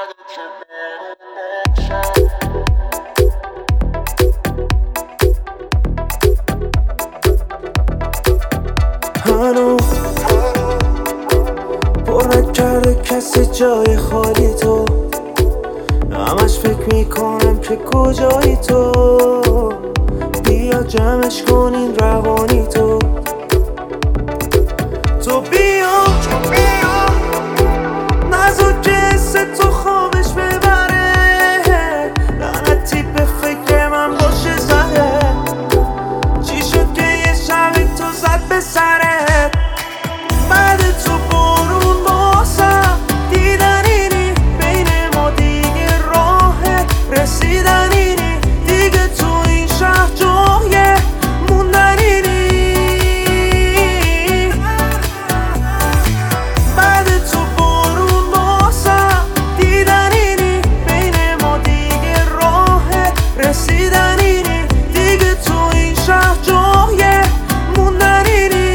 هنوز پر نکرده کسی جای خالی تو، همش فکر میکنم که کجایی تو. بیا جمعش کنین روانی تو بیا نزار که حس تو خوابش ببره، لعنتی به فکر من باشه زده. چی شد که یه شبی تو زد به سرت؟ بعد تو بارون باسم دیدن اینی، بین ما دیگه راه رسیدن اینی، دیگه تو این شهر جای موندن اینی. بعد تو بارون باسم دیدن اینی، بین ما دیگه راه رسیدن اینی، دیگه تو این شهر جای موندن اینی.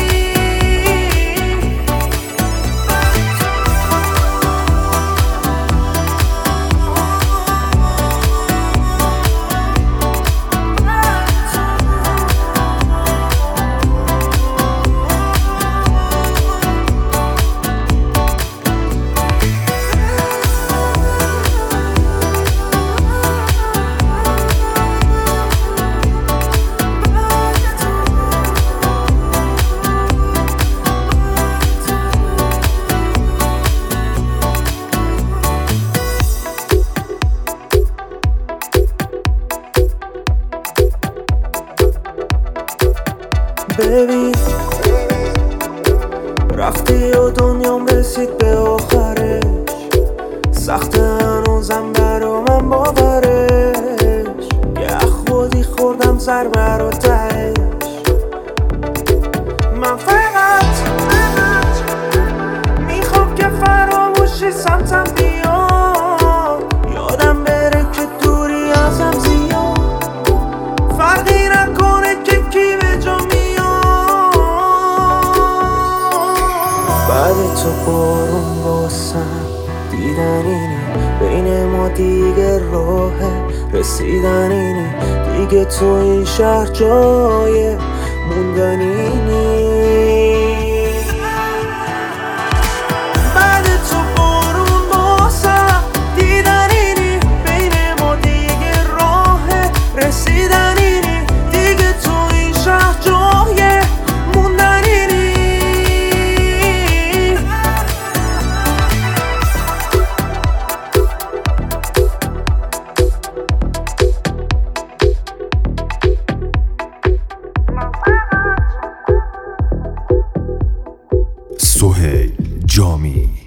ببین رفتی و دنیام رسید به آخرش، سخت هنوزم برا من باورش. یه خودی خوردم ضربه رو تهش. من فقط میخوام که فراموشی سمتم بیاد، یادم بره که دوری ازم زیاد، فرقی نکنه که کی به جا میاد. بعد تو بارون باسم دیدن اینی، بین ما دیگه راه رسیدن اینی، دیگه تو این شهر جای موندن اینی. بعد تو بارون باسم دیدن اینی، بین ما دیگه راه رسیدن اینی، دیگه تو این شهر جای موندن اینی. سهیل جامی.